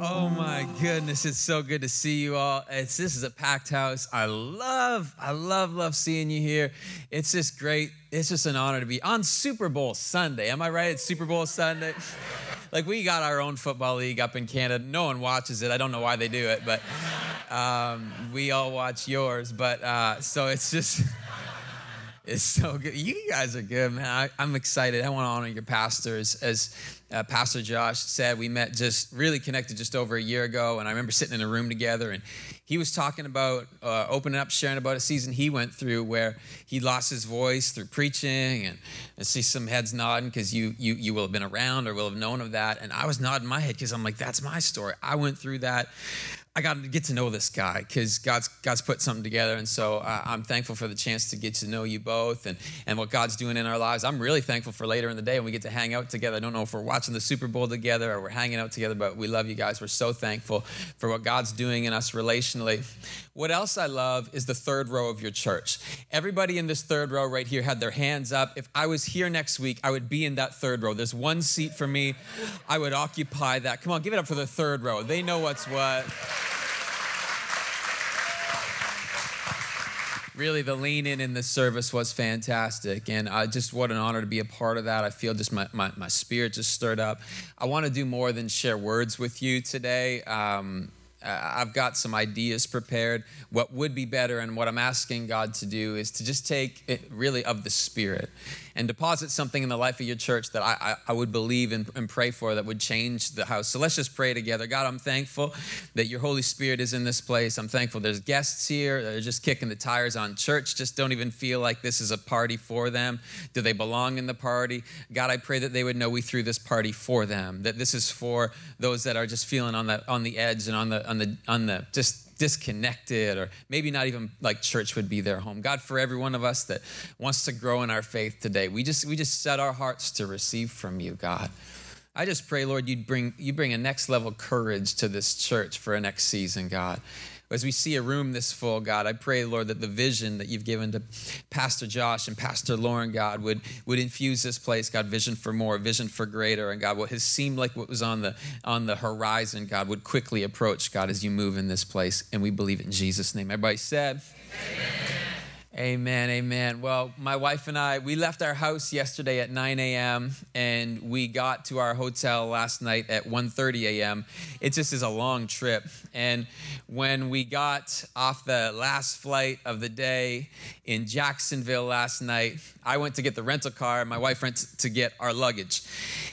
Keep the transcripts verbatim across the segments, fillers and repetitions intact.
Oh my goodness, it's so good to see you all. It's this is a packed house. I love, I love, love seeing you here. It's just great. It's just an honor to be on Super Bowl Sunday. Am I right? It's Super Bowl Sunday. Like, we got our own football league up in Canada. No one watches it. I don't know why they do it, but um, we all watch yours. But uh, so it's just, it's so good. You guys are good, man. I, I'm excited. I want to honor your pastors. As uh, Pastor Josh said, we met just really connected just over a year ago. And I remember sitting in a room together, and he was talking about uh, opening up, sharing about a season he went through where he lost his voice through preaching. And I see some heads nodding because you, you, you will have been around or will have known of that. And I was nodding my head because I'm like, that's my story. I went through that. I got to get to know this guy because God's God's put something together. And so uh, I'm thankful for the chance to get to know you both and, and what God's doing in our lives. I'm really thankful for later in the day when we get to hang out together. I don't know if we're watching the Super Bowl together or we're hanging out together, but we love you guys. We're so thankful for what God's doing in us relationally. What else I love is the third row of your church. Everybody in this third row right here had their hands up. If I was here next week, I would be in that third row. There's one seat for me. I would occupy that. Come on, give it up for the third row. They know what's what. Really, the lean in in this service was fantastic, and uh, just what an honor to be a part of that. I feel just my, my, my spirit just stirred up. I want to do more than share words with you today. Um, I've got some ideas prepared. What would be better, and what I'm asking God to do is to just take it really of the Spirit and deposit something in the life of your church that I, I, I would believe and, and pray for that would change the house. So let's just pray together. God, I'm thankful that your Holy Spirit is in this place. I'm thankful there's guests here that are just kicking the tires on church, just don't even feel like this is a party for them. Do they belong in the party? God, I pray that they would know we threw this party for them, that this is for those that are just feeling on the on the edge and on the on the on the just disconnected, or maybe not even like church would be their home. God, for every one of us that wants to grow in our faith today, we just we just set our hearts to receive from you, God. I just pray, Lord, you'd bring you bring a next level courage to this church for a next season, God. As we see a room this full, God, I pray, Lord, that the vision that you've given to Pastor Josh and Pastor Lauren, God, would, would infuse this place, God, vision for more, vision for greater, and God, what has seemed like what was on the on the horizon, God, would quickly approach, God, as you move in this place, and we believe it in Jesus' name. Everybody said, amen. Amen, amen. Well, my wife and I, we left our house yesterday at nine a.m. and we got to our hotel last night at one thirty a.m. It just is a long trip. And when we got off the last flight of the day in Jacksonville last night, I went to get the rental car. My wife went to get our luggage.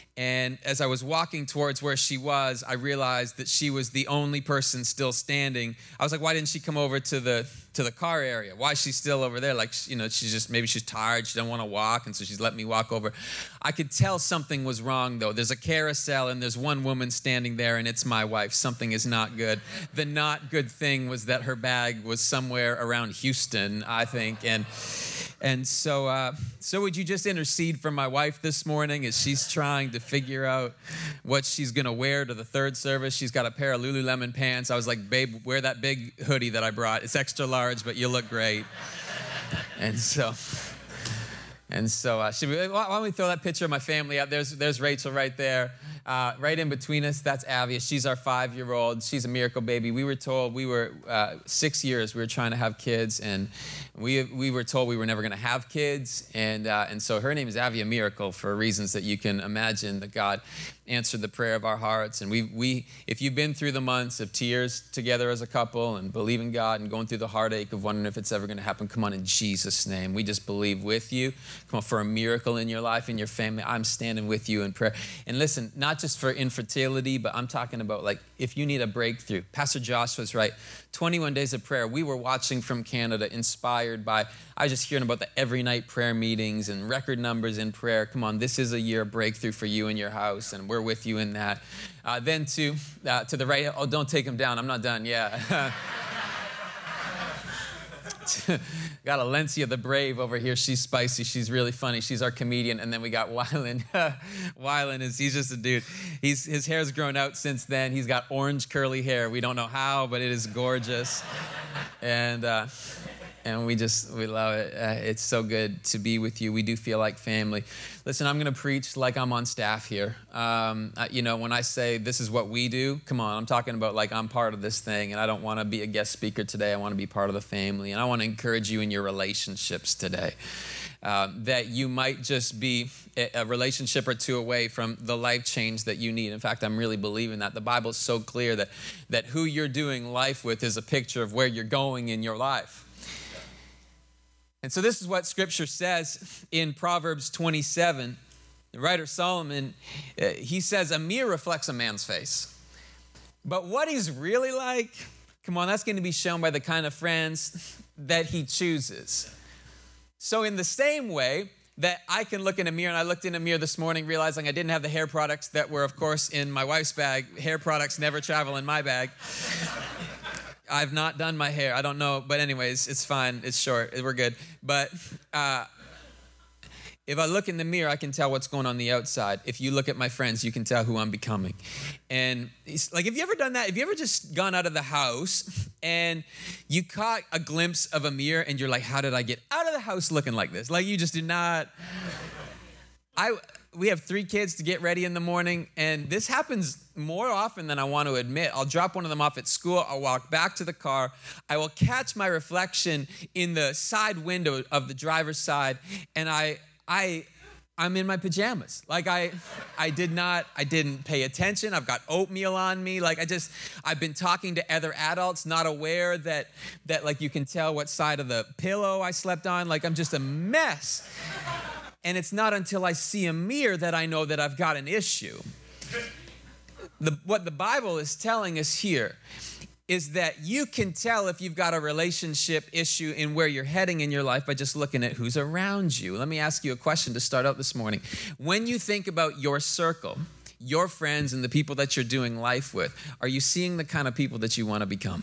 And as I was walking towards where she was, I realized that she was the only person still standing. I was like, why didn't she come over to the to the car area? Why is she still over there? Like, you know, she's just, maybe she's tired. She doesn't want to walk, and so she's let me walk over. I could tell something was wrong, though. There's a carousel, and there's one woman standing there, and it's my wife. Something is not good. The not good thing was that her bag was somewhere around Houston, I think, and and so uh, so would you just intercede for my wife this morning as she's trying to figure out what she's going to wear to the third service? She's got a pair of Lululemon pants. I was like, babe, wear that big hoodie that I brought. It's extra large, but you look great. And so, and so, uh, should we, why don't we throw that picture of my family out? There's, there's Rachel right there. Uh, right in between us, that's Avia. She's our five-year-old. She's a miracle baby. We were told we were uh, six years we were trying to have kids, and we we were told we were never going to have kids, and uh, and so her name is Avia Miracle for reasons that you can imagine. That God answered the prayer of our hearts, and we we if you've been through the months of tears together as a couple and believing God and going through the heartache of wondering if it's ever going to happen, come on, in Jesus' name, we just believe with you. Come on, for a miracle in your life and your family. I'm standing with you in prayer. And listen, not just for infertility, but I'm talking about like if you need a breakthrough. Pastor Josh was right. twenty-one days of prayer. We were watching from Canada, inspired by, I was just hearing about the every night prayer meetings and record numbers in prayer. Come on, this is a year of breakthrough for you and your house, and we're with you in that. Uh, then to uh, to the right, oh, don't take him down. I'm not done. Yeah. Got Alencia the Brave over here. She's spicy. She's really funny. She's our comedian. And then we got Wylan. Wylan is, he's just a dude. He's, his hair's grown out since then. He's got orange curly hair. We don't know how, but it is gorgeous. And, uh, and we just, we love it. Uh, it's so good to be with you. We do feel like family. Listen, I'm going to preach like I'm on staff here. Um, uh, you know, when I say this is what we do, come on, I'm talking about like I'm part of this thing, and I don't want to be a guest speaker today. I want to be part of the family, and I want to encourage you in your relationships today. Uh, that you might just be a, a relationship or two away from the life change that you need. In fact, I'm really believing that. The Bible's so clear that, that who you're doing life with is a picture of where you're going in your life. And so this is what Scripture says in Proverbs twenty-seven. The writer Solomon, uh, he says, a mirror reflects a man's face. But what he's really like, come on, that's going to be shown by the kind of friends that he chooses. So in the same way that I can look in a mirror, and I looked in a mirror this morning realizing I didn't have the hair products that were, of course, in my wife's bag. Hair products never travel in my bag. I've not done my hair. I don't know. But anyways, it's fine. It's short. We're good. But uh, if I look in the mirror, I can tell what's going on the outside. If you look at my friends, you can tell who I'm becoming. And it's like, have you ever done that? Have you ever just gone out of the house and you caught a glimpse of a mirror and you're like, how did I get out of the house looking like this? Like you just did not. I we have three kids to get ready in the morning, and this happens more often than I want to admit. I'll drop one of them off at school. I'll walk back to the car. I will catch my reflection in the side window of the driver's side, and I I I'm in my pajamas. Like I, I did not, I didn't pay attention. I've got oatmeal on me. Like I just, I've been talking to other adults, not aware that, that like you can tell what side of the pillow I slept on. Like I'm just a mess. And it's not until I see a mirror that I know that I've got an issue. The, what the Bible is telling us here is that you can tell if you've got a relationship issue in where you're heading in your life by just looking at who's around you. Let me ask you a question to start out this morning. When you think about your circle, your friends and the people that you're doing life with, are you seeing the kind of people that you want to become?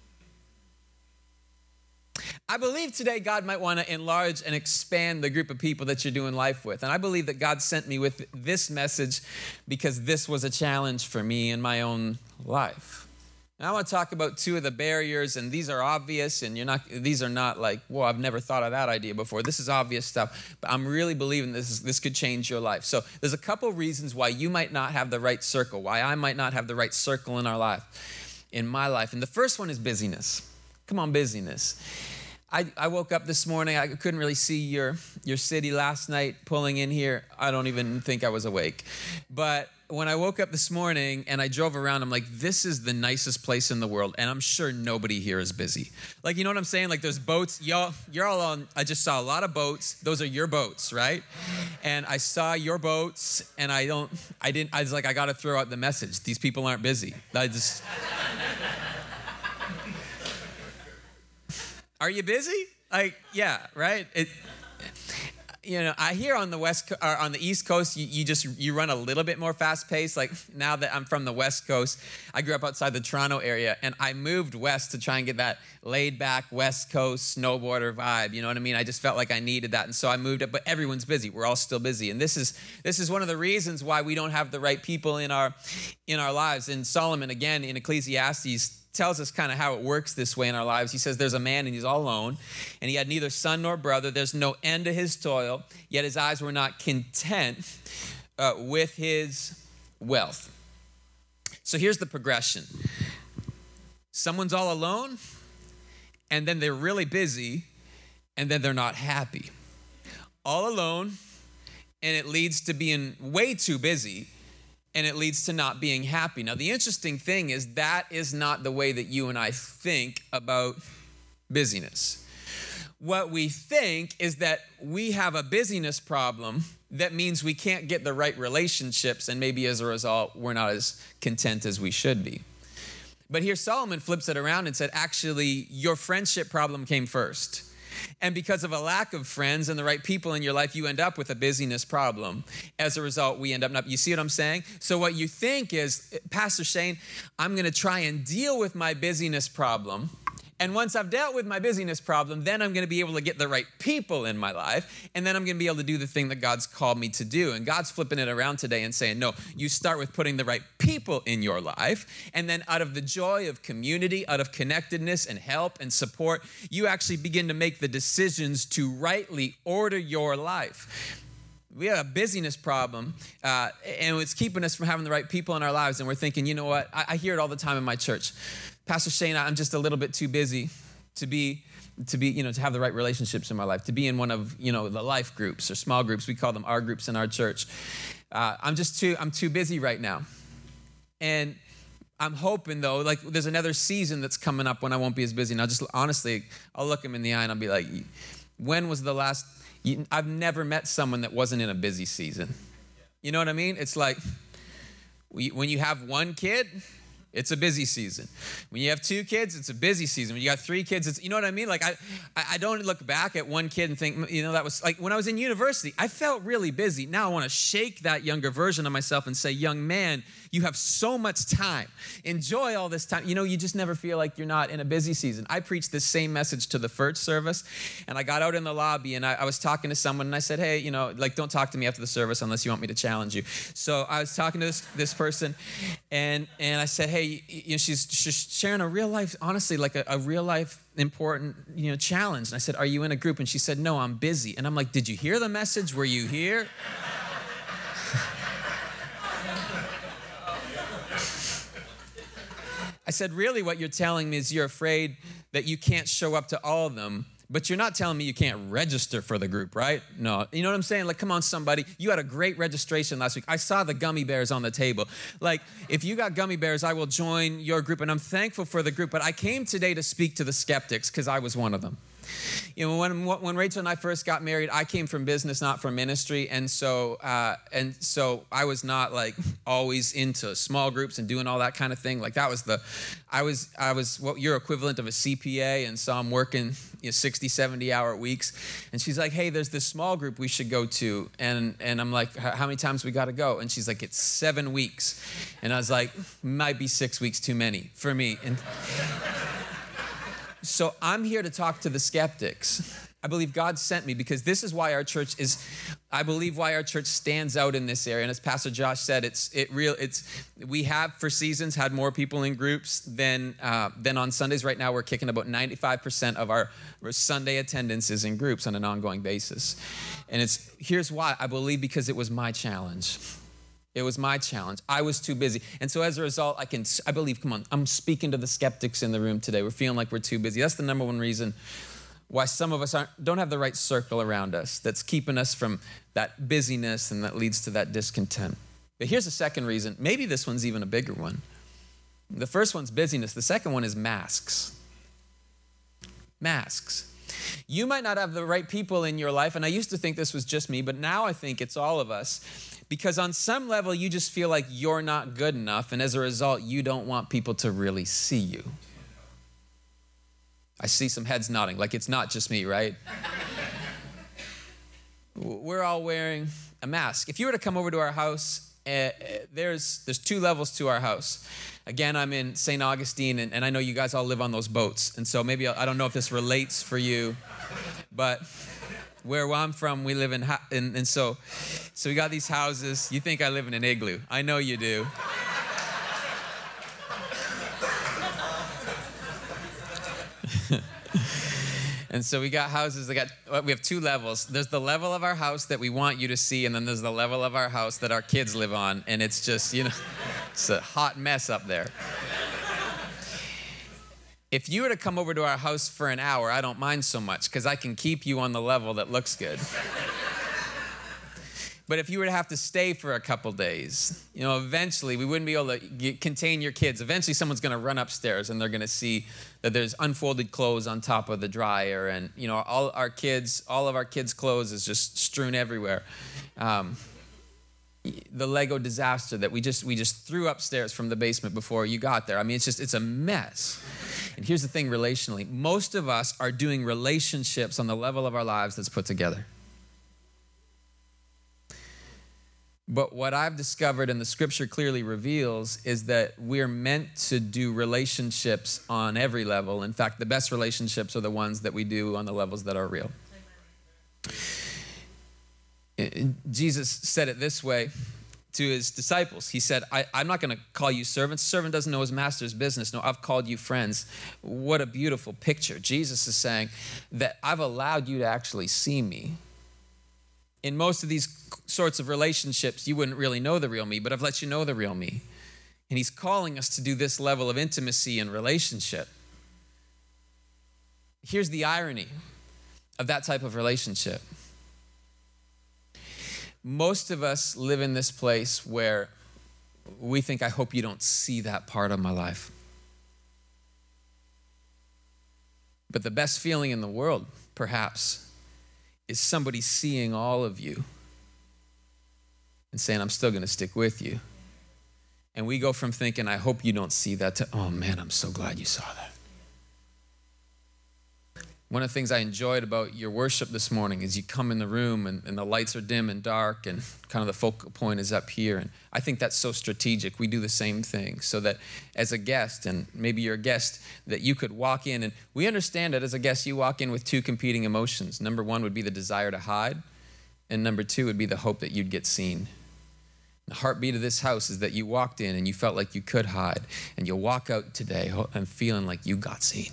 I believe today God might want to enlarge and expand the group of people that you're doing life with. And I believe that God sent me with this message because this was a challenge for me in my own life. And I want to talk about two of the barriers, and these are obvious, and you're not, these are not like, whoa, I've never thought of that idea before. This is obvious stuff, but I'm really believing this is, this could change your life. So there's a couple reasons why you might not have the right circle, why I might not have the right circle in our life, in my life. And the first one is busyness. Come on, busyness. I, I woke up this morning, I couldn't really see your, your city last night pulling in here. I don't even think I was awake. But when I woke up this morning and I drove around, I'm like, this is the nicest place in the world, and I'm sure nobody here is busy. Like, you know what I'm saying? Like, there's boats. Y'all, you're all on, I just saw a lot of boats. Those are your boats, right? And I saw your boats, and I don't, I didn't, I was like, I got to throw out the message. These people aren't busy. I just... Are you busy? Like, yeah, right? It, you know, I hear on the west, or on the East Coast, you, you just you run a little bit more fast paced. Like now that I'm from the West Coast, I grew up outside the Toronto area, and I moved west to try and get that laid back West Coast snowboarder vibe. You know what I mean? I just felt like I needed that, and so I moved up. But everyone's busy. We're all still busy, and this is this is one of the reasons why we don't have the right people in our in our lives. And Solomon, again, in Ecclesiastes, tells us kind of how it works this way in our lives. He says there's a man and he's all alone, and he had neither son nor brother. There's no end to his toil, yet his eyes were not content uh, with his wealth. So here's the progression. Someone's all alone, and then they're really busy, and then they're not happy. All alone, and it leads to being way too busy, and it leads to not being happy. Now, the interesting thing is that is not the way that you and I think about busyness. What we think is that we have a busyness problem that means we can't get the right relationships, and maybe as a result, we're not as content as we should be. But here Solomon flips it around and said, actually, your friendship problem came first. And because of a lack of friends and the right people in your life, you end up with a busyness problem. As a result, we end up not. You see what I'm saying? So what you think is, Pastor Shane, I'm going to try and deal with my busyness problem. And once I've dealt with my busyness problem, then I'm going to be able to get the right people in my life. And then I'm going to be able to do the thing that God's called me to do. And God's flipping it around today and saying, no, you start with putting the right people in your life. And then out of the joy of community, out of connectedness and help and support, you actually begin to make the decisions to rightly order your life. We have a busyness problem, uh, and it's keeping us from having the right people in our lives. And we're thinking, you know what? I, I hear it all the time in my church. Pastor Shane, I'm just a little bit too busy to be, to be, you know, to have the right relationships in my life, to be in one of, you know, the life groups or small groups. We call them our groups in our church. Uh, I'm just too, I'm too busy right now. And I'm hoping, though, like there's another season that's coming up when I won't be as busy. And I'll just, honestly, I'll look him in the eye and I'll be like, when was the last, you, I've never met someone that wasn't in a busy season. You know what I mean? It's like when you have one kid, it's a busy season. When you have two kids, it's a busy season. When you got three kids, it's, you know what I mean? Like, I, I don't look back at one kid and think, you know, that was like when I was in university, I felt really busy. Now I want to shake that younger version of myself and say, young man, you have so much time. Enjoy all this time. You know, you just never feel like you're not in a busy season. I preached this same message to the first service, and I got out in the lobby, and I, I was talking to someone, and I said, hey, you know, like, don't talk to me after the service unless you want me to challenge you. So I was talking to this, this person, and and I said, hey, you know, she's, she's sharing a real life, honestly, like a, a real life important, you know, challenge. And I said, are you in a group? And she said, no, I'm busy. And I'm like, did you hear the message? Were you here? I said, really what you're telling me is you're afraid that you can't show up to all of them, but you're not telling me you can't register for the group, right? No. You know what I'm saying? Like, come on, somebody. You had a great registration last week. I saw the gummy bears on the table. Like, if you got gummy bears, I will join your group, and I'm thankful for the group, but I came today to speak to the skeptics because I was one of them. You know, when when Rachel and I first got married, I came from business, not from ministry, and so uh, and so I was not like always into small groups and doing all that kind of thing. Like that was the, I was I was what your equivalent of a C P A, and so I'm working, you know, sixty, seventy hour weeks. And she's like, hey, there's this small group we should go to, and and I'm like, how many times we got to go? And she's like, it's seven weeks, and I was like, might be six weeks too many for me. And so I'm here to talk to the skeptics. I believe God sent me because this is why our church is, I believe why our church stands out in this area. And as Pastor Josh said, it's it real. It's we have for seasons had more people in groups than uh, than on Sundays. Right now, we're kicking about ninety-five percent of our Sunday attendance is in groups on an ongoing basis. And it's here's why. I believe because it was my challenge. It was my challenge. I was too busy. And so as a result, I can, I believe, come on, I'm speaking to the skeptics in the room today. We're feeling like we're too busy. That's the number one reason why some of us aren't, don't have the right circle around us that's keeping us from that busyness and that leads to that discontent. But here's a second reason. Maybe this one's even a bigger one. The first one's busyness. The second one is masks. Masks. You might not have the right people in your life, and I used to think this was just me, but now I think it's all of us. Because on some level, you just feel like you're not good enough, and as a result, you don't want people to really see you. I see some heads nodding, like it's not just me, right? We're all wearing a mask. If you were to come over to our house, uh, there's there's two levels to our house. Again, I'm in Saint Augustine, and, and I know you guys all live on those boats, and so maybe, I don't know if this relates for you, but where I'm from, we live in, and, and so, so we got these houses. You think I live in an igloo. I know you do. And so we got houses that got, we have two levels. There's the level of our house that we want you to see, and then there's the level of our house that our kids live on. And it's just, you know, it's a hot mess up there. If you were to come over to our house for an hour, I don't mind so much because I can keep you on the level that looks good. But if you were to have to stay for a couple days, you know, eventually we wouldn't be able to get, contain your kids. Eventually someone's going to run upstairs and they're going to see that there's unfolded clothes on top of the dryer. And, you know, all our kids, all of our kids' clothes is just strewn everywhere. Um, the Lego disaster that we just we just threw upstairs from the basement before you got there. I mean, it's just, it's a mess. And here's the thing relationally. Most of us are doing relationships on the level of our lives that's put together. But what I've discovered, and the scripture clearly reveals, is that we're meant to do relationships on every level. In fact, the best relationships are the ones that we do on the levels that are real. Jesus said it this way to his disciples. He said, I, I'm not going to call you servants. Servant doesn't know his master's business. No, I've called you friends. What a beautiful picture. Jesus is saying that I've allowed you to actually see me. In most of these sorts of relationships, you wouldn't really know the real me, but I've let you know the real me. And he's calling us to do this level of intimacy and relationship. Here's the irony of that type of relationship. Most of us live in this place where we think, I hope you don't see that part of my life. But the best feeling in the world, perhaps, is somebody seeing all of you and saying, I'm still going to stick with you. And we go from thinking, I hope you don't see that, to, oh man, I'm so glad you saw that. One of the things I enjoyed about your worship this morning is you come in the room and, and the lights are dim and dark and kind of the focal point is up here. And I think that's so strategic. We do the same thing so that as a guest, and maybe you're a guest, that you could walk in, and we understand that as a guest, you walk in with two competing emotions. Number one would be the desire to hide, and number two would be the hope that you'd get seen. The heartbeat of this house is that you walked in and you felt like you could hide, and you'll walk out today and feeling like you got seen.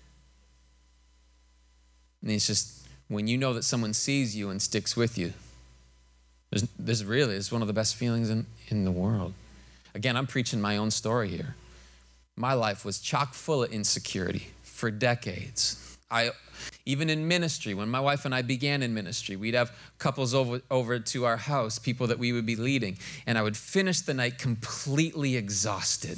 And it's just, when you know that someone sees you and sticks with you, there's, there's really, it's one of the best feelings in, in the world. Again, I'm preaching my own story here. My life was chock full of insecurity for decades. I, even in ministry, when my wife and I began in ministry, we'd have couples over, over to our house, people that we would be leading, and I would finish the night completely exhausted,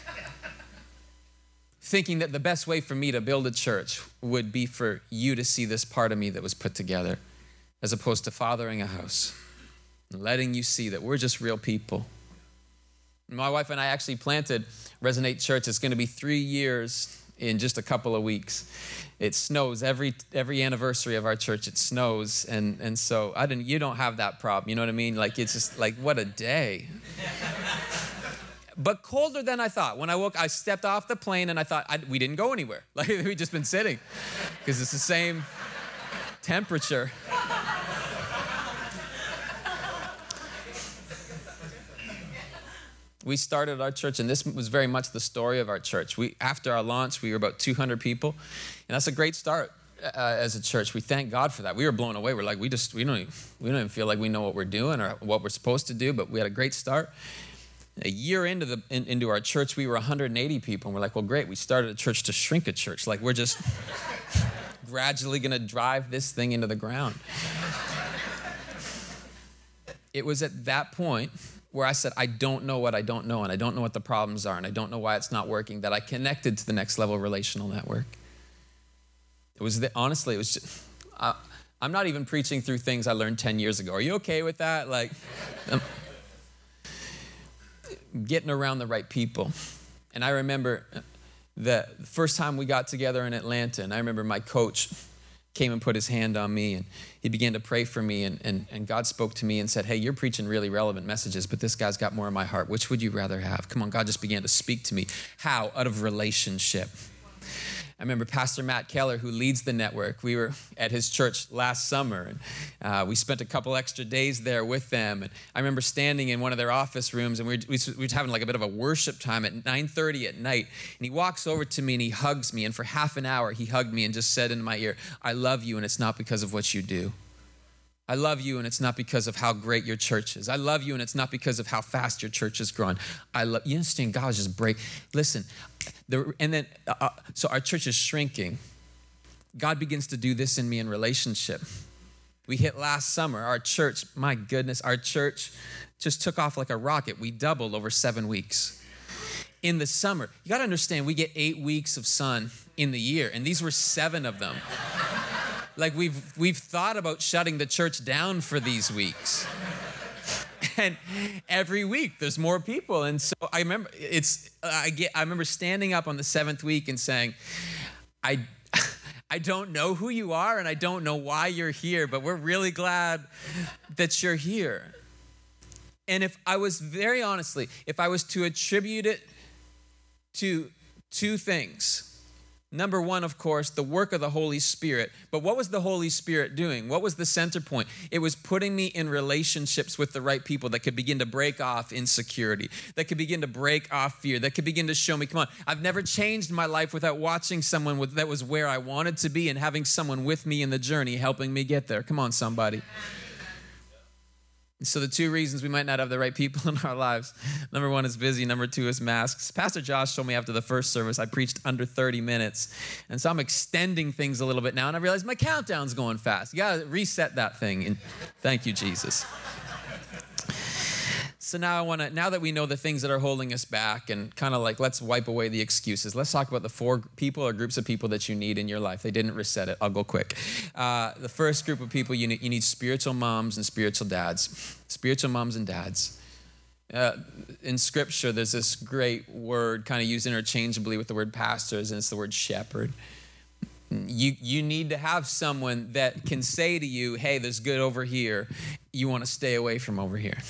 thinking that the best way for me to build a church would be for you to see this part of me that was put together, as opposed to fathering a house and letting you see that we're just real people. My wife and I actually planted Resonate Church. It's going to be three years in just a couple of weeks. It snows every every anniversary of our church. It snows, and and so I didn't. You don't have that problem. You know what I mean? Like, it's just like, what a day. But colder than I thought. When I woke, I stepped off the plane and I thought, I, we didn't go anywhere. Like, we'd just been sitting because it's the same temperature. We started our church, and this was very much the story of our church. We, after our launch, we were about two hundred people, and that's a great start uh, as a church. We thank God for that. We were blown away. We're like, we just, we don't even, we don't even feel like we know what we're doing or what we're supposed to do, but we had a great start. A year into the in, into our church, we were one hundred eighty people, and we're like, well, great. We started a church to shrink a church. Like, we're just gradually going to drive this thing into the ground. It was at that point where I said, I don't know what I don't know, and I don't know what the problems are, and I don't know why it's not working, that I connected to the next level relational network. It was, the, honestly, it was just, uh, I'm not even preaching through things I learned ten years ago. Are you okay with that? Like, um, getting around the right people. And I remember the first time we got together in Atlanta, and I remember my coach came and put his hand on me, and he began to pray for me, and, and, and God spoke to me and said, hey, you're preaching really relevant messages, but this guy's got more in my heart. Which would you rather have? Come on, God just began to speak to me. How? Out of relationship. I remember Pastor Matt Keller, who leads the network. We were at his church last summer, and uh, we spent a couple extra days there with them. And I remember standing in one of their office rooms, and we were, we were having like a bit of a worship time at nine thirty at night. And he walks over to me and he hugs me. And for half an hour, he hugged me and just said in my ear, I love you, and it's not because of what you do. I love you, and it's not because of how great your church is. I love you, and it's not because of how fast your church is growing. I love you. Understand? God was just break. Listen, the, and then uh, so our church is shrinking. God begins to do this in me in relationship. We hit last summer. Our church, my goodness, our church just took off like a rocket. We doubled over seven weeks. In the summer, you got to understand, we get eight weeks of sun in the year, and these were seven of them. Like, we've we've thought about shutting the church down for these weeks. And every week there's more people. And so I remember it's I get I remember standing up on the seventh week and saying, I I don't know who you are and I don't know why you're here, but we're really glad that you're here. And if I was, very honestly, if I was to attribute it to two things. Number one, of course, the work of the Holy Spirit. But what was the Holy Spirit doing? What was the center point? It was putting me in relationships with the right people that could begin to break off insecurity, that could begin to break off fear, that could begin to show me, come on, I've never changed my life without watching someone with, that was where I wanted to be and having someone with me in the journey helping me get there. Come on, somebody. So the two reasons we might not have the right people in our lives, number one is busy, number two is masks. Pastor Josh told me after the first service I preached under thirty minutes, and so I'm extending things a little bit now, and I realize my countdown's going fast. You gotta reset that thing, and thank you, Jesus. So now I want to, now that we know the things that are holding us back and kind of like, let's wipe away the excuses. Let's talk about the four people or groups of people that you need in your life. They didn't reset it. I'll go quick. Uh, the first group of people, you need, you need spiritual moms and spiritual dads. Spiritual moms and dads. Uh, in Scripture, there's this great word kind of used interchangeably with the word pastors, and it's the word shepherd. You you need to have someone that can say to you, hey, there's good over here. You want to stay away from over here.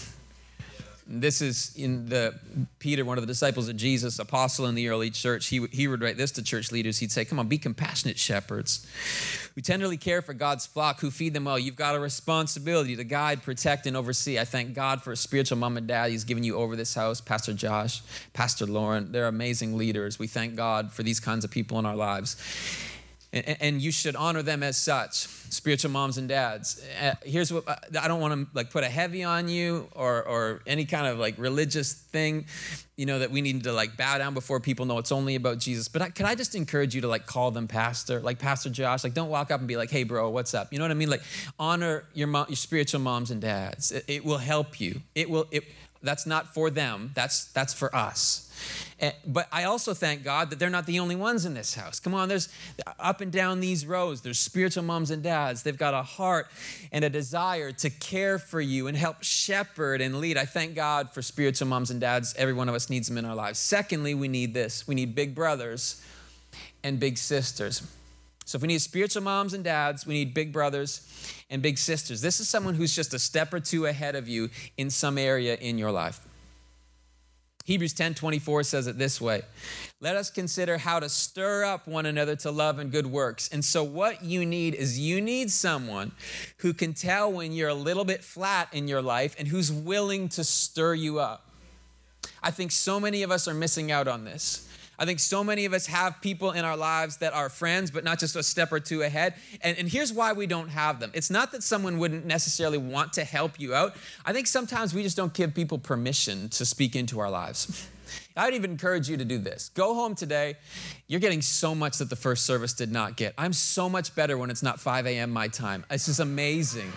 This is in the, Peter, one of the disciples of Jesus, apostle in the early church. He, he would write this to church leaders. He'd say, come on, be compassionate shepherds who tenderly care for God's flock, who feed them well. You've got a responsibility to guide, protect, and oversee. I thank God for a spiritual mom and dad He's given you over this house, Pastor Josh, Pastor Lauren. They're amazing leaders. We thank God for these kinds of people in our lives. And, and you should honor them as such, spiritual moms and dads. Uh, here's what, I don't want to like put a heavy on you or or any kind of like religious thing, you know, that we need to like bow down before people know it's only about Jesus. But I, could I just encourage you to like call them pastor, like Pastor Josh? Like don't walk up and be like, hey bro, what's up? You know what I mean? Like honor your mom, your spiritual moms and dads. It, it will help you. It will, it, that's not for them. That's that's for us. And, but I also thank God that they're not the only ones in this house. Come on, there's up and down these rows, there's spiritual moms and dads. They've got a heart and a desire to care for you and help shepherd and lead. I thank God for spiritual moms and dads. Every one of us needs them in our lives. Secondly, we need this. We need big brothers and big sisters. So if we need spiritual moms and dads, we need big brothers and big sisters. This is someone who's just a step or two ahead of you in some area in your life. Hebrews ten twenty-four says it this way. Let us consider how to stir up one another to love and good works. And so what you need is you need someone who can tell when you're a little bit flat in your life and who's willing to stir you up. I think so many of us are missing out on this. I think so many of us have people in our lives that are friends, but not just a step or two ahead. And, and here's why we don't have them. It's not that someone wouldn't necessarily want to help you out. I think sometimes we just don't give people permission to speak into our lives. I would even encourage you to do this. Go home today. You're getting so much that the first service did not get. I'm so much better when it's not five a.m. my time. It's just amazing.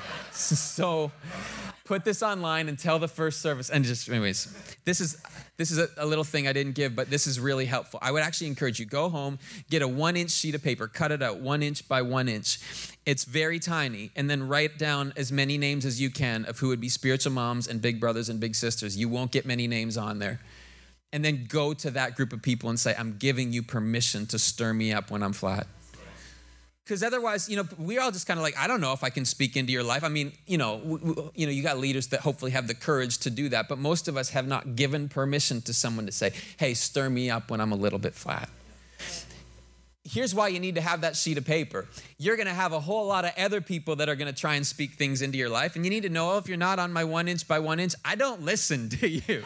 So put this online and tell the first service. And just, anyways, this is this is a, a little thing I didn't give, but this is really helpful. I would actually encourage you, go home, get a one-inch sheet of paper, cut it out one inch by one inch. It's very tiny, and then write down as many names as you can of who would be spiritual moms and big brothers and big sisters. You won't get many names on there. And then go to that group of people and say, I'm giving you permission to stir me up when I'm flat. Because otherwise, you know, we're all just kind of like, I don't know if I can speak into your life. I mean, you know, w- w- you know, you got leaders that hopefully have the courage to do that. But most of us have not given permission to someone to say, hey, stir me up when I'm a little bit flat. Here's why you need to have that sheet of paper. You're going to have a whole lot of other people that are going to try and speak things into your life. And you need to know, oh, if you're not on my one inch by one inch, I don't listen to you.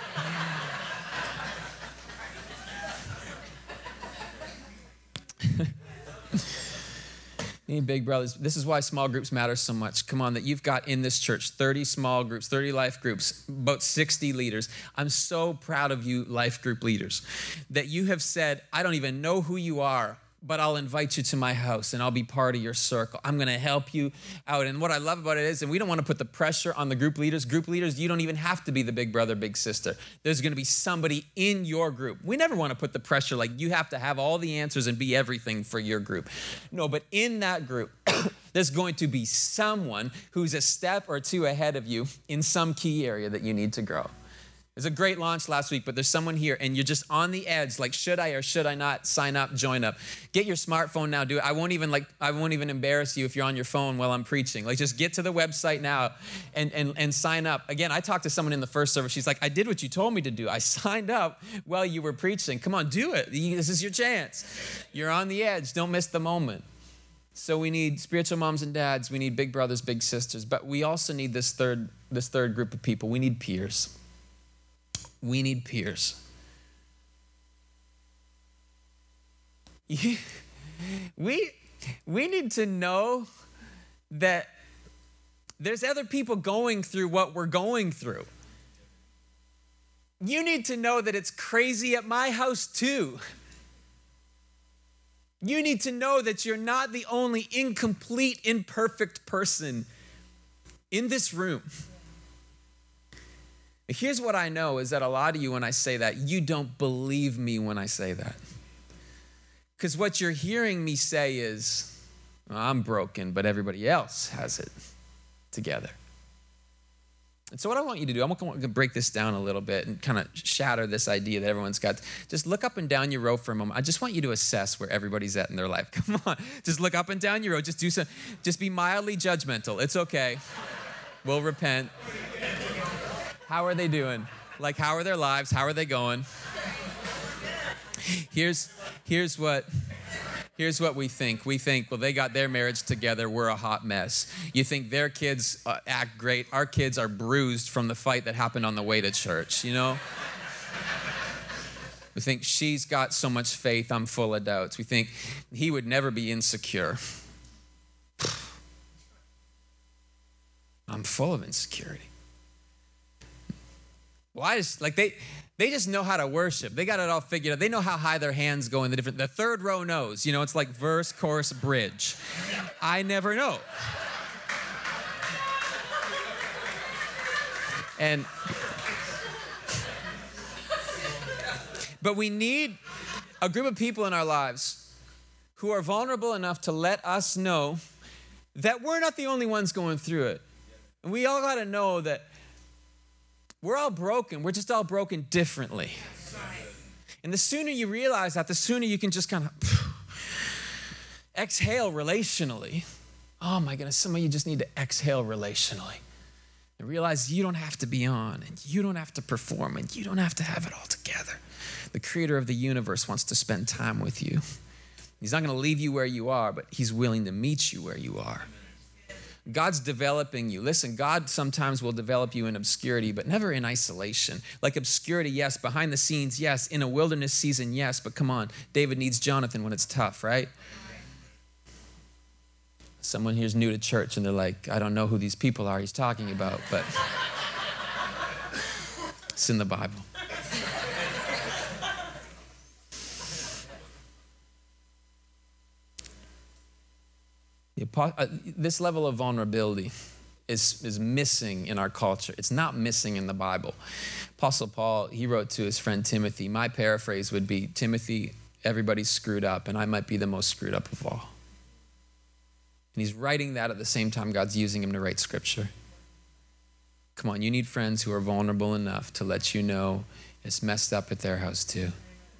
Need big brothers. This is why small groups matter so much. Come on, that you've got in this church thirty small groups, thirty life groups, about sixty leaders. I'm so proud of you life group leaders that you have said, I don't even know who you are, but I'll invite you to my house and I'll be part of your circle. I'm going to help you out. And what I love about it is, and we don't want to put the pressure on the group leaders. Group leaders, you don't even have to be the big brother, big sister. There's going to be somebody in your group. We never want to put the pressure like you have to have all the answers and be everything for your group. No, but in that group, there's going to be someone who's a step or two ahead of you in some key area that you need to grow. It was a great launch last week, but there's someone here and you're just on the edge, like, should I or should I not sign up, join up? Get your smartphone now, do it. I won't even like, I won't even embarrass you if you're on your phone while I'm preaching. Like, just get to the website now and, and, and sign up. Again, I talked to someone in the first service. She's like, I did what you told me to do. I signed up while you were preaching. Come on, do it. This is your chance. You're on the edge. Don't miss the moment. So we need spiritual moms and dads. We need big brothers, big sisters. But we also need this third, this third group of people. We need peers. We need peers. We, we need to know that there's other people going through what we're going through. You need to know that it's crazy at my house too. You need to know that you're not the only incomplete, imperfect person in this room. Here's what I know is that a lot of you, when I say that, you don't believe me when I say that. Because what you're hearing me say is, well, I'm broken, but everybody else has it together. And so what I want you to do, I'm going to break this down a little bit and kind of shatter this idea that everyone's got. Just look up and down your row for a moment. I just want you to assess where everybody's at in their life. Come on. Just look up and down your row. Just do some, just be mildly judgmental. It's okay. We'll repent. How are they doing? Like, how are their lives? How are they going? Here's, here's what, here's what we think. We think, well, they got their marriage together. We're a hot mess. You think their kids uh, act great. Our kids are bruised from the fight that happened on the way to church, you know? We think she's got so much faith, I'm full of doubts. We think he would never be insecure. I'm full of insecurity. Why is, like, they they just know how to worship. They got it all figured out. They know how high their hands go in the different, the third row knows, you know, it's like verse, chorus, bridge. I never know. And, but we need a group of people in our lives who are vulnerable enough to let us know that we're not the only ones going through it. And we all got to know that we're all broken. We're just all broken differently. And the sooner you realize that, the sooner you can just kind of exhale relationally. Oh my goodness, some of you just need to exhale relationally. And realize you don't have to be on, and you don't have to perform, and you don't have to have it all together. The creator of the universe wants to spend time with you. He's not going to leave you where you are, but he's willing to meet you where you are. God's developing you. Listen, God sometimes will develop you in obscurity, but never in isolation. Like obscurity, yes. Behind the scenes, yes. In a wilderness season, yes. But come on, David needs Jonathan when it's tough, right? Someone here's new to church and they're like, I don't know who these people are he's talking about, but it's in the Bible. This level of vulnerability is, is missing in our culture. It's not missing in the Bible. Apostle Paul, he wrote to his friend Timothy. My paraphrase would be, Timothy, everybody's screwed up, and I might be the most screwed up of all. And he's writing that at the same time God's using him to write scripture. Come on, you need friends who are vulnerable enough to let you know it's messed up at their house too.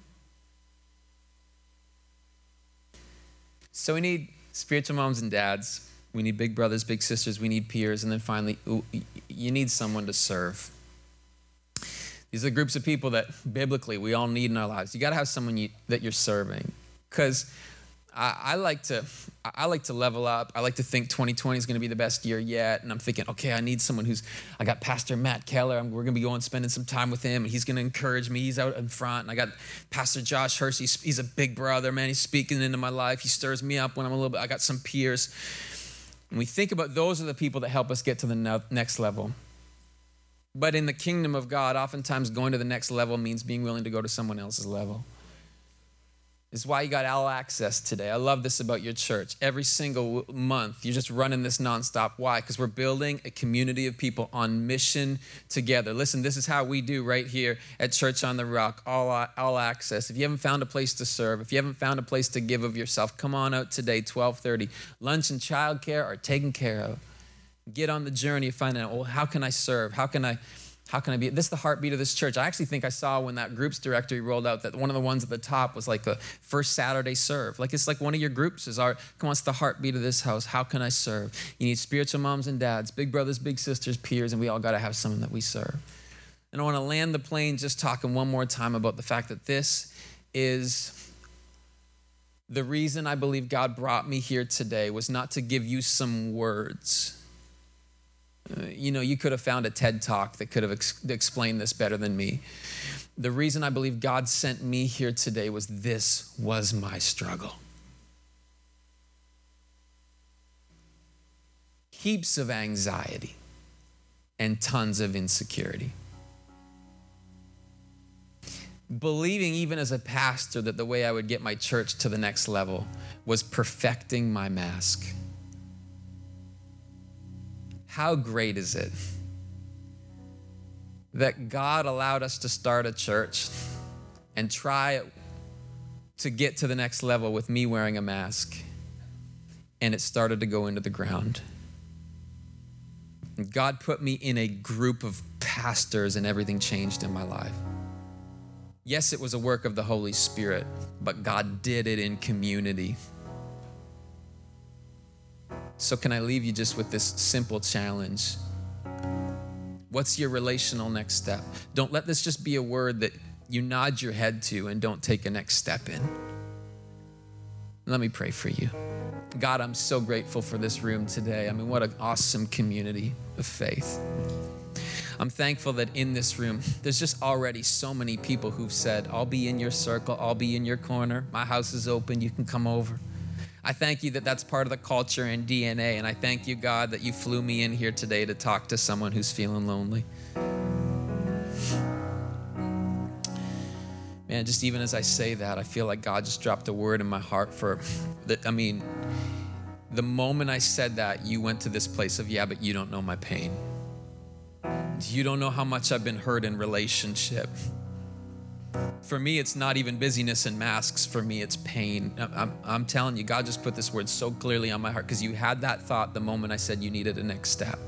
So we need spiritual moms and dads. We need big brothers, big sisters. We need peers. And then finally, ooh, you need someone to serve. These are groups of people that biblically we all need in our lives. You got to have someone you, that you're serving. Because I, I like to I like to level up. I like to think twenty twenty is going to be the best year yet. And I'm thinking, okay, I need someone who's, I got Pastor Matt Keller. I'm, we're going to be going spending some time with him. And he's going to encourage me. He's out in front. And I got Pastor Josh Hurst. He's, he's a big brother, man. He's speaking into my life. He stirs me up when I'm a little bit, I got some peers. And we think about those are the people that help us get to the ne- next level. But in the kingdom of God, oftentimes going to the next level means being willing to go to someone else's level. This is why you got All Access today. I love this about your church. Every single month, you're just running this nonstop. Why? Because we're building a community of people on mission together. Listen, this is how we do right here at Church on the Rock, All, all Access. If you haven't found a place to serve, if you haven't found a place to give of yourself, come on out today, twelve thirty. Lunch and childcare are taken care of. Get on the journey of finding out, well, how can I serve? How can I, How can I be? This is the heartbeat of this church. I actually think I saw when that groups directory rolled out that one of the ones at the top was like the first Saturday serve. Like it's like one of your groups is our, come on, it's the heartbeat of this house. How can I serve? You need spiritual moms and dads, big brothers, big sisters, peers, and we all got to have someone that we serve. And I want to land the plane just talking one more time about the fact that this is the reason I believe God brought me here today was not to give you some words. Uh, you know, you could have found a TED Talk that could have ex- explained this better than me. The reason I believe God sent me here today was this was my struggle. Heaps of anxiety and tons of insecurity. Believing even as a pastor that the way I would get my church to the next level was perfecting my mask. How great is it that God allowed us to start a church and try to get to the next level with me wearing a mask, and it started to go into the ground. And God put me in a group of pastors and everything changed in my life. Yes, it was a work of the Holy Spirit, but God did it in community. So can I leave you just with this simple challenge? What's your relational next step? Don't let this just be a word that you nod your head to and don't take a next step in. Let me pray for you. God, I'm so grateful for this room today. I mean, what an awesome community of faith. I'm thankful that in this room, there's just already so many people who've said, I'll be in your circle, I'll be in your corner. My house is open, you can come over. I thank you that that's part of the culture and D N A, and I thank you, God, that you flew me in here today to talk to someone who's feeling lonely. Man, just even as I say that, I feel like God just dropped a word in my heart for, that. I mean, the moment I said that, you went to this place of, yeah, but you don't know my pain. You don't know how much I've been hurt in relationship. For me, it's not even busyness and masks. For me, it's pain. I'm, I'm telling you, God just put this word so clearly on my heart because you had that thought the moment I said you needed a next step.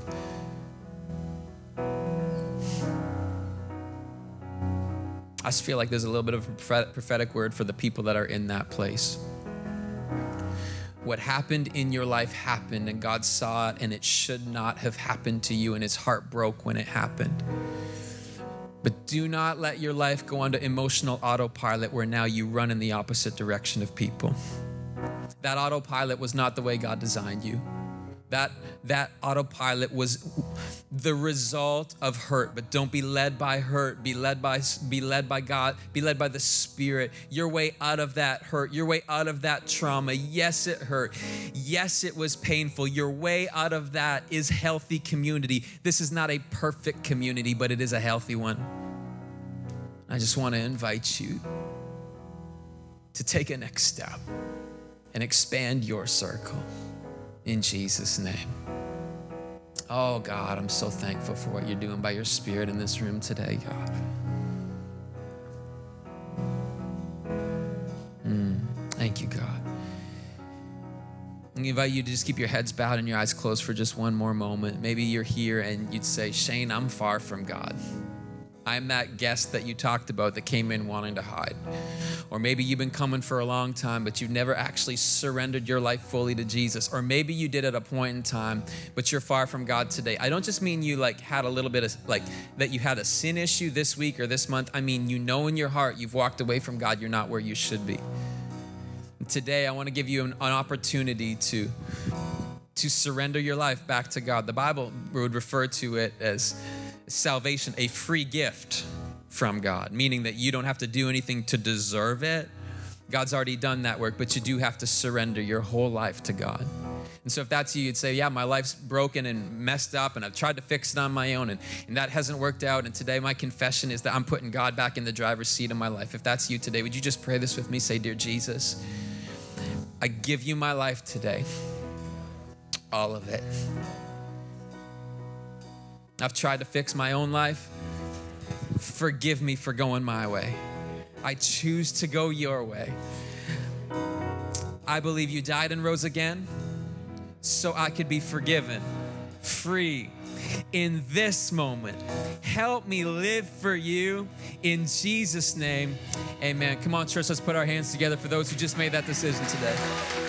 I just feel like there's a little bit of a prophetic word for the people that are in that place. What happened in your life happened, and God saw it, and it should not have happened to you, and his heart broke when it happened. But do not let your life go onto emotional autopilot where now you run in the opposite direction of people. That autopilot was not the way God designed you. That, that autopilot was the result of hurt, but don't be led by hurt. Be led by, be led by God. Be led by the Spirit. Your way out of that hurt, your way out of that trauma. Yes, it hurt. Yes, it was painful. Your way out of that is healthy community. This is not a perfect community, but it is a healthy one. I just want to invite you to take a next step and expand your circle. In Jesus' name. Oh, God, I'm so thankful for what you're doing by your Spirit in this room today, God. Mm, thank you, God. I invite you to just keep your heads bowed and your eyes closed for just one more moment. Maybe you're here and you'd say, Shane, I'm far from God. I'm that guest that you talked about that came in wanting to hide. Or maybe you've been coming for a long time, but you've never actually surrendered your life fully to Jesus. Or maybe you did at a point in time, but you're far from God today. I don't just mean you like had a little bit of like that you had a sin issue this week or this month. I mean, you know in your heart you've walked away from God. You're not where you should be. And today, I want to give you an, an opportunity to, to surrender your life back to God. The Bible would refer to it as salvation, a free gift from God, meaning that you don't have to do anything to deserve it. God's already done that work, but you do have to surrender your whole life to God. And so if that's you, you'd say, yeah, my life's broken and messed up and I've tried to fix it on my own and, and that hasn't worked out. And today my confession is that I'm putting God back in the driver's seat of my life. If that's you today, would you just pray this with me? Say, dear Jesus, I give you my life today, all of it. I've tried to fix my own life. Forgive me for going my way. I choose to go your way. I believe you died and rose again so I could be forgiven, free, in this moment. Help me live for you in Jesus' name. Amen. Come on, church, let's put our hands together for those who just made that decision today.